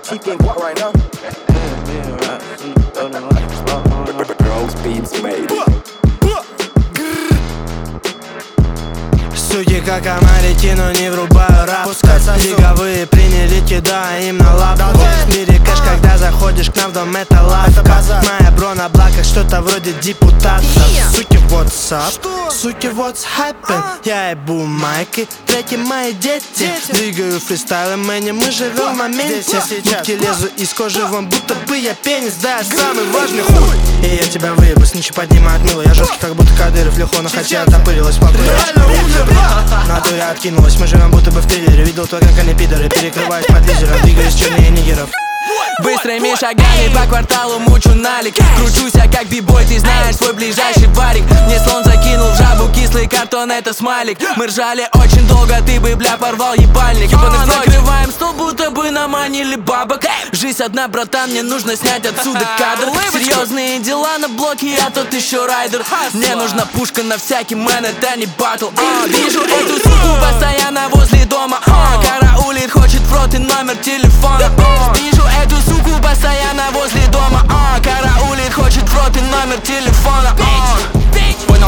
She think what right now? Girls beats made. Суки как омарики, но не врубаю рап. Лиговые приняли, кидаю им на лапу. В мире кэш, когда заходишь к нам в дом, это лавка. Моя бро на блаках, что-то вроде депутатов. Суки, what's up? Суки, what's happen? Я ебу майки, треки мои дети. Двигаю фристайлом, мы живем в моменте. Губки лезу из кожи вон, будто бы я пенис. Да, я самый важный хуй. И я тебя выебу, сничи поднимает мыло. Я жесткий, как будто Кадыров, Лехона, хотя отопырилась покурить. Натуре откинулась, мы живем будто бы в триллере. Видел то, как они пидоры перекрывают под визором. Двигаюсь чернее нигеров. Быстрыми шагами по кварталу мучу налик. Кручусь я как бибой, ты знаешь свой ближайший барик. Мне слон закинул в жабу кислый картон, это смайлик. Мы ржали очень долго, ты бы, бля, порвал ебальник. Накрываем стол, будто бы наманили бабок. Жизнь одна, братан, мне нужно снять отсюда кадр. Серьезные дела на блоке, я тот еще райдер. Мне нужна пушка на всякий мэн, это не батл. Вижу эту